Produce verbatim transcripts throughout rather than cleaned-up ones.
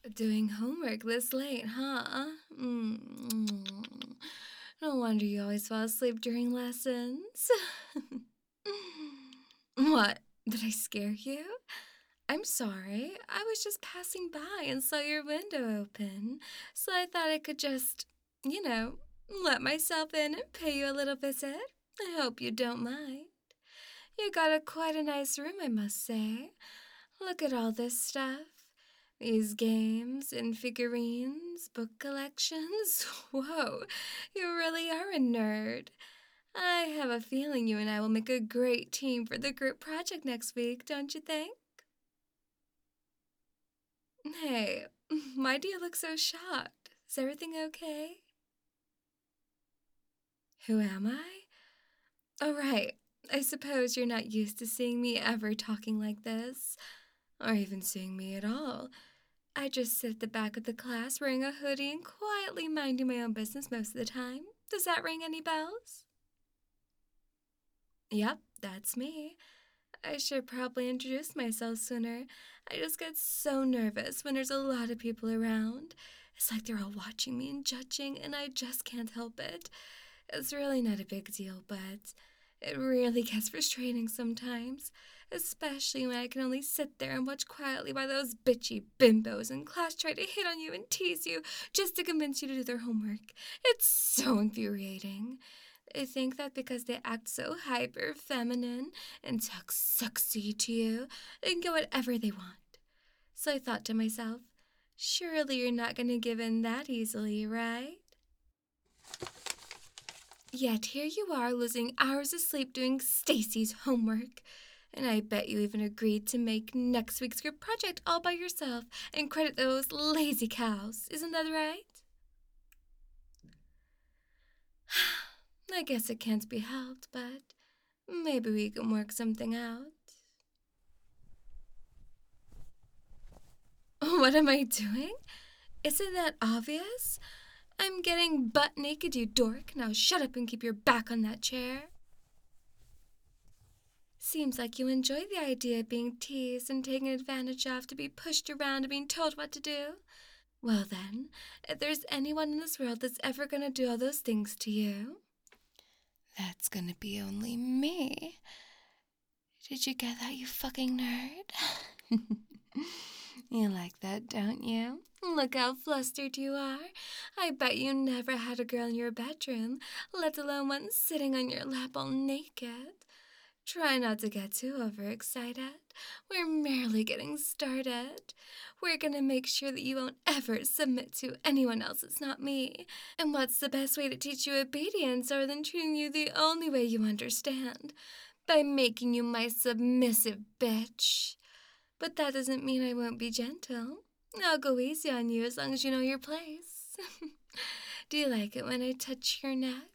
Doing homework this late, huh? Mm. No wonder you always fall asleep during lessons. What? Did I scare you? I'm sorry. I was just passing by and saw your window open, so I thought I could just, you know, let myself in and pay you a little visit. I hope you don't mind. You got a quite a nice room, I must say. Look at all this stuff. These games and figurines, book collections. Whoa, you really are a nerd. I have a feeling you and I will make a great team for the group project next week, don't you think? Hey, why do you look so shocked? Is everything okay? Who am I? Oh, right. I suppose you're not used to seeing me ever talking like this, or even seeing me at all. I just sit at the back of the class wearing a hoodie and quietly minding my own business most of the time. Does that ring any bells? Yep, that's me. I should probably introduce myself sooner. I just get so nervous when there's a lot of people around. It's like they're all watching me and judging, and I just can't help it. It's really not a big deal, but it really gets frustrating sometimes, especially when I can only sit there and watch quietly while those bitchy bimbos in class try to hit on you and tease you just to convince you to do their homework. It's so infuriating. I think that because they act so hyper feminine and talk sexy to you, they can get whatever they want. So I thought to myself, surely you're not going to give in that easily, right? Yet here you are losing hours of sleep doing Stacy's homework. And I bet you even agreed to make next week's group project all by yourself and credit those lazy cows. Isn't that right? I guess it can't be helped, but maybe we can work something out. What am I doing? Isn't that obvious? I'm getting butt naked, you dork. Now shut up and keep your back on that chair. Seems like you enjoy the idea of being teased and taken advantage of to be pushed around and being told what to do. Well, then, if there's anyone in this world that's ever gonna do all those things to you, that's gonna be only me. Did you get that, you fucking nerd? You like that, don't you? Look how flustered you are. I bet you never had a girl in your bedroom, let alone one sitting on your lap all naked. Try not to get too overexcited. We're merely getting started. We're gonna make sure that you won't ever submit to anyone else that's not me. And what's the best way to teach you obedience other than treating you the only way you understand? By making you my submissive bitch. But that doesn't mean I won't be gentle. I'll go easy on you as long as you know your place. Do you like it when I touch your neck?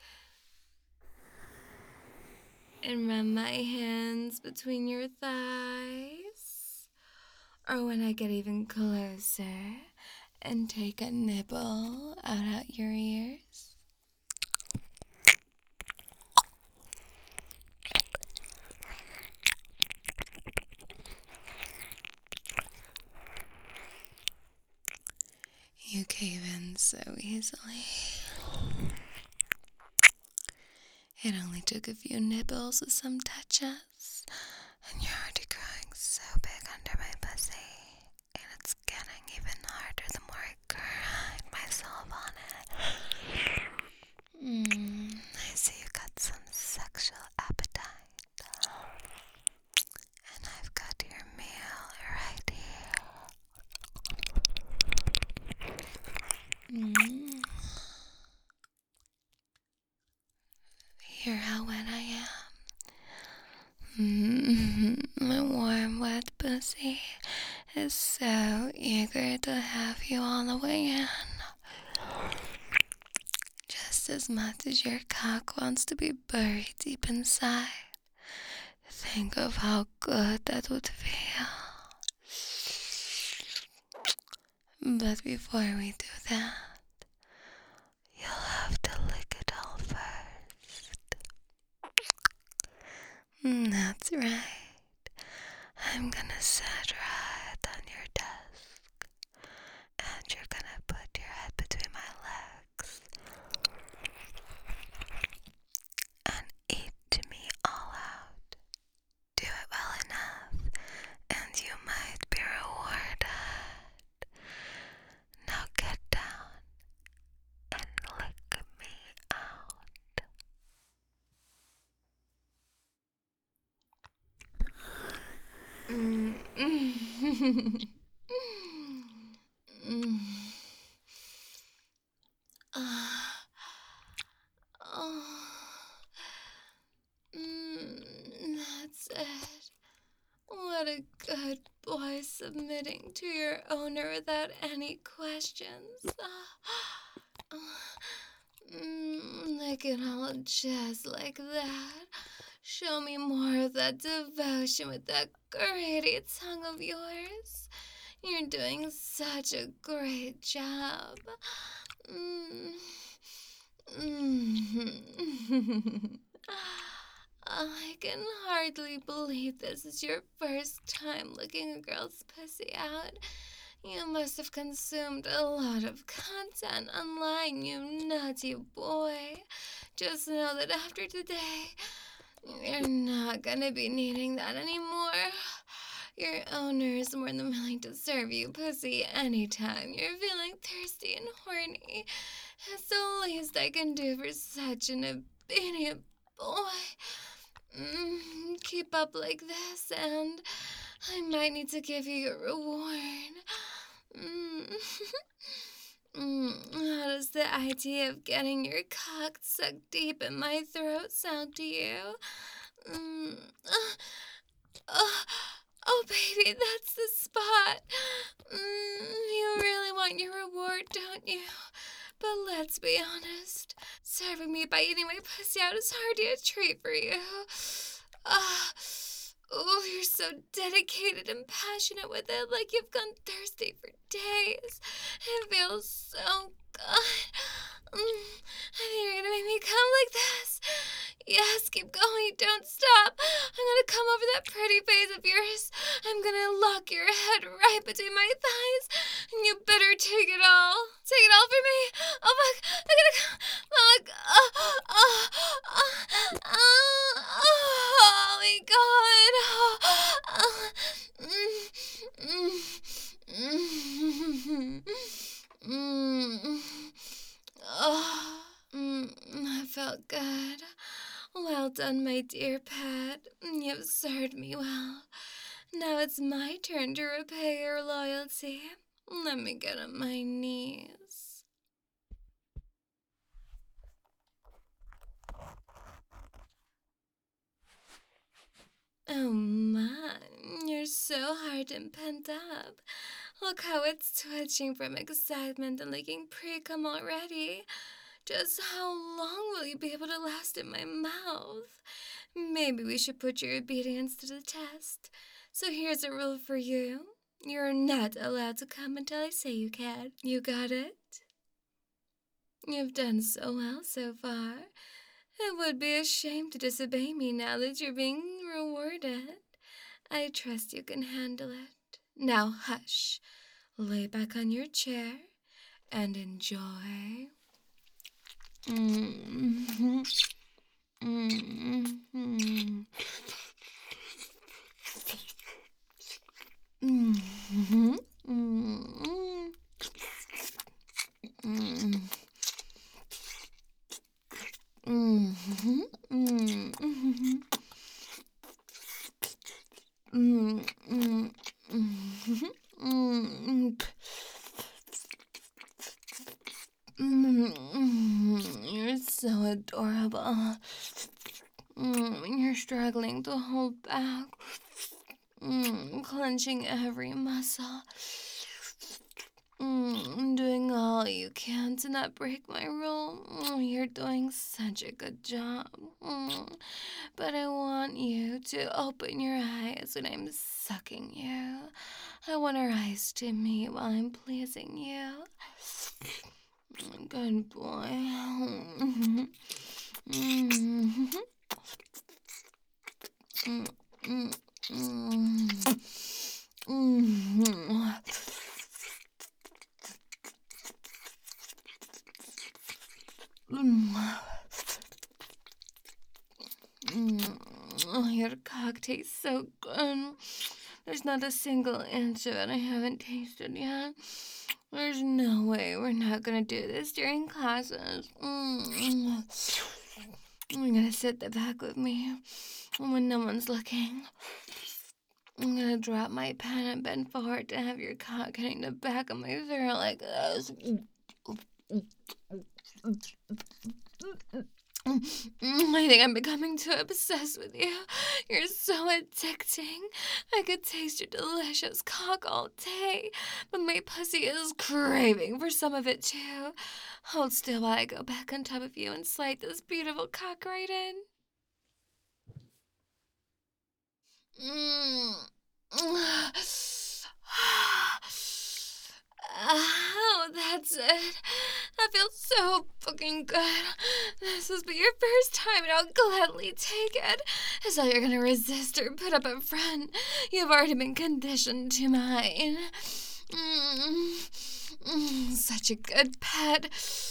And run my hands between your thighs? Or when I get even closer and take a nibble out at your ears? You cave in so easily. It only took a few nibbles with some touches, and you're already growing so big under my pussy. And it's getting even harder the more I grind myself on it. Mm, I see you got some sexual appetite. And I've got your meal right here. Mm. Hear how wet I am? Mm-hmm. My warm, wet pussy is so eager to have you all the way in. Just as much as your cock wants to be buried deep inside. Think of how good that would feel. But before we do that, you'll have to lick it all first. That's right. I'm gonna sit right on your desk Mm. Ah. Oh. Mm, that's it. What a good boy, submitting to your owner without any questions. Ah. Mm, lick it all just like that. Show me more of that devotion with that greedy tongue of yours. You're doing such a great job. Mm. Mm. I can hardly believe this is your first time licking a girl's pussy out. You must have consumed a lot of content online, you naughty boy. Just know that after today, you're not gonna be needing that anymore. Your owner is more than willing to serve you pussy anytime you're feeling thirsty and horny. It's the least I can do for such an obedient boy. Mm, keep up like this, and I might need to give you your reward. Mm. Mm, how does the idea of getting your cock sucked deep in my throat sound to you? Mm. Uh, uh, oh, baby, that's the spot. Mm, you really want your reward, don't you? But let's be honest. Serving me by eating my pussy out is hardly a treat for you. Ah. Oh, you're so dedicated and passionate with it, like you've gone thirsty for days. It feels so good. Mm, I think you're gonna make me come like this. Yes, keep going, don't stop. I'm gonna come over that pretty face of yours. I'm gonna lock your head right between my thighs, and you better take it all. Take it all for me. Oh, fuck, I'm gonna come. Fuck. Oh, oh, oh, oh, oh my God. Oh, oh, mm, mm, mm, mm. Oh, mm, that felt good. Well done, my dear pet. You've served me well. Now it's my turn to repay your loyalty. Let me get on my knees. Oh my, you're so hard and pent up. Look how it's twitching from excitement and leaking pre-cum already. Just how long will you be able to last in my mouth? Maybe we should put your obedience to the test. So here's a rule for you. You're not allowed to come until I say you can. You got it? You've done so well so far. It would be a shame to disobey me now that you're being rewarded. I trust you can handle it. Now hush. Lay back on your chair and enjoy. Mm-hmm. Mm-hmm. Mm-hmm. Mm-hmm. Mm-hmm. Mm-hmm. Mm-hmm. Mm-hmm. Mm-hmm. Mm, you're so adorable. Mm, you're struggling to hold back, mm, clenching every muscle. Mm, doing all you can to not break my rule. Mm, you're doing such a good job. Mm, but I want you to open your eyes when I'm sucking you. I want our eyes to meet while I'm pleasing you. Good boy. Mm-hmm. Mm-hmm. Mm-hmm. Mm-hmm. Oh, your cock tastes so good. There's not a single inch of it I haven't tasted yet. There's no way we're not gonna do this during classes. Mm. You're gonna sit the back with me when no one's looking. I'm gonna drop my pen and bend forward to have your cock hitting the back of my throat like this. I think I'm becoming too obsessed with you. You're so addicting. I could taste your delicious cock all day, but my pussy is craving for some of it too. Hold still while I go back on top of you and slide this beautiful cock right in. Mm. Oh, that's it. That feels so fucking good. This will be your first time, and I'll gladly take it. As though you're gonna resist or put up a front. You've already been conditioned to mine. Mm, mm, such a good pet.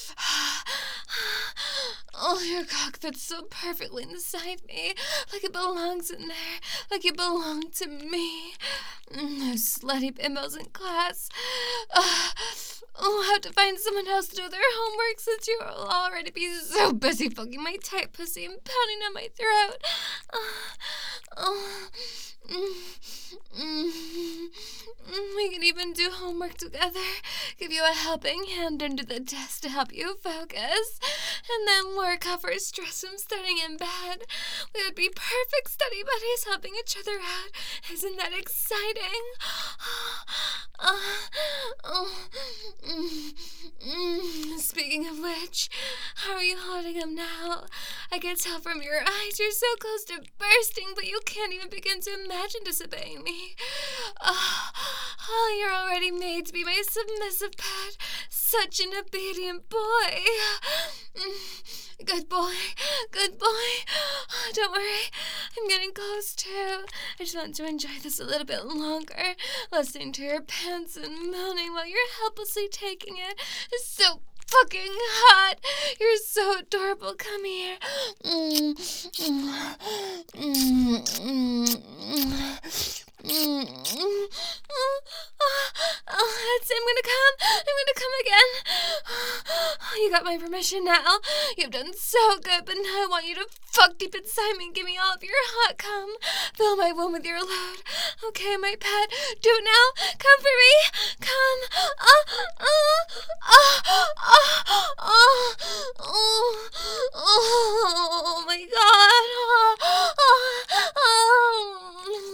Oh, your cock fits so perfectly inside me, like it belongs in there, like it belonged to me. Mm, those slutty bimbos in class. Uh, I'll have to find someone else to do their homework since you'll already be so busy fucking my tight pussy and pounding on my throat. Uh, oh, mm, mm, mm, we can even do homework together. Give you a helping hand under the desk to help you focus, and then work off our stress from studying in bed. We would be perfect study buddies helping each other out. Isn't that exciting? Uh, oh, mm, mm. Speaking of which, how are you holding him now? I can tell from your eyes you're so close to bursting, but you can't even begin to imagine disobeying me. Oh, oh, you're already made to be my submissive pet. Such an obedient boy. Mm, good boy, good boy. Oh, don't worry, I'm getting close too. I just want to enjoy this a little bit longer. Listening to your pants and moaning while you're helplessly taking it is so fucking hot. You're so adorable. Come here. Mm, mm, mm, mm, mm. Mm, mm, oh, oh, that's it. I'm gonna come. I'm gonna come again. Oh, you got my permission now. You've done so good, but now I want you to fuck deep inside me and give me all of your hot cum. Fill my womb with your load. Okay, my pet. Do it now. Come for me. Come. Oh, oh, oh, oh, oh, oh, oh my God. Oh, oh, oh.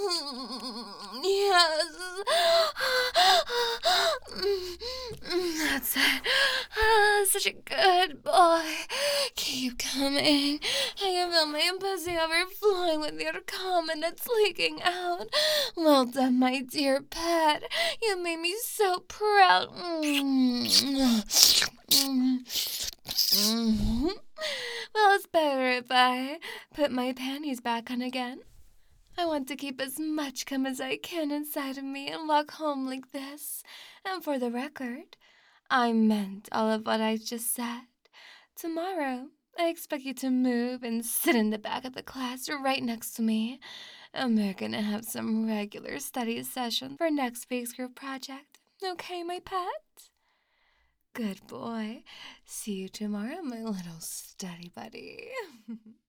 Yes. That's it. Ah, such a good boy. Keep coming. I can feel my pussy overflowing with your cum and it's leaking out. Well done, my dear pet. You made me so proud. Well, it's better if I put my panties back on again. I want to keep as much cum as I can inside of me and walk home like this. And for the record, I meant all of what I just said. Tomorrow, I expect you to move and sit in the back of the class right next to me. And we're gonna have some regular study sessions for next week's group project. Okay, my pet? Good boy. See you tomorrow, my little study buddy.